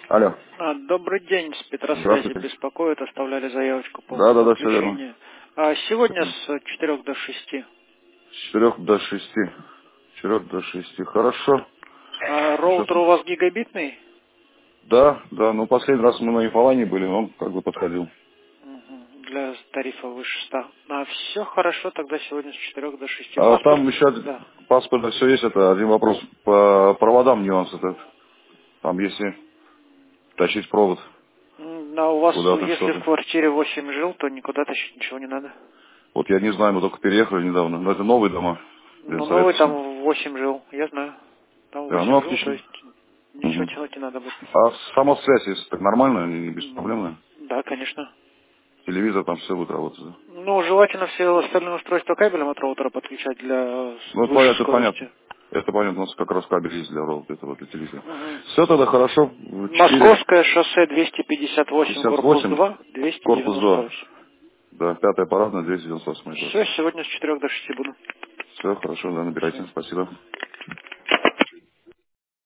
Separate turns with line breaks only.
Алло.
Добрый день, с Петросвязи
Здравствуйте.
беспокоит, оставляли заявочку по
Да,
поводу
все верно.
отключения. Сегодня с 4 до 6.
С 4 до 6. С 4 до 6. Хорошо. Сейчас.
Роутер у вас гигабитный?
Да, ну последний раз мы на Инфолайне были, он как бы подходил.
Для тарифа выше 100. Все хорошо, тогда сегодня с 4 до 6.
А
Паспорт?
там еще
Да.
паспорт, все есть, это один вопрос. По проводам нюанс этот. Там если тащить провод
А у вас,
куда-то
если в
что-то.
квартире 8 жил, то никуда тащить ничего не надо.
Вот я не знаю, мы только переехали недавно. Но это новые дома.
Ну, новый
Советский.
там 8 жил, я знаю. Там
Да, ну
8 жил, то
отлично.
есть ничего
Мгм.
тянуть не надо будет.
А сама связь, если так нормально, не беспроблемная?
Да, конечно.
Телевизор там все будет работать, да?
Ну, желательно все остальные устройства кабелем от роутера подключать для
Ну,
высшей
это понятно.
скорости.
Это понятно, у нас как раз кабель есть для роута, это вот для телевизора.
Мгм.
Все тогда хорошо. 4,
Московское шоссе 258, корпус
58,
2,
корпус 2.
298.
Да, 5-я парадная, 298 этаж.
Все, сегодня с 4 до 6 буду.
Все хорошо, да, набирайте.
Все.
Спасибо.